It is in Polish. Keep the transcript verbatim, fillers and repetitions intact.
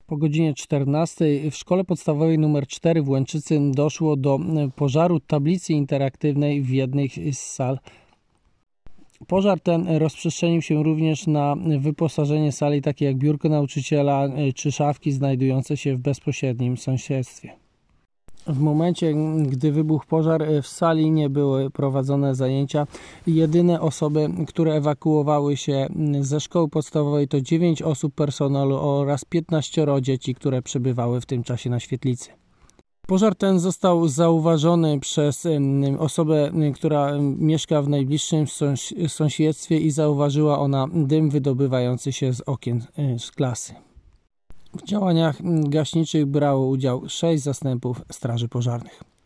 Po godzinie czternastej w szkole podstawowej nr cztery w Łęczycy doszło do pożaru tablicy interaktywnej w jednej z sal. Pożar ten rozprzestrzenił się również na wyposażenie sali, takie jak biurko nauczyciela czy szafki znajdujące się w bezpośrednim sąsiedztwie. W momencie, gdy wybuchł pożar, w sali nie były prowadzone zajęcia. Jedyne osoby, które ewakuowały się ze szkoły podstawowej, to dziewięć osób personelu oraz piętnaście dzieci, które przebywały w tym czasie na świetlicy. Pożar ten został zauważony przez osobę, która mieszka w najbliższym sąsiedztwie i zauważyła ona dym wydobywający się z okien z klasy. W działaniach gaśniczych brało udział sześć zastępów straży pożarnych.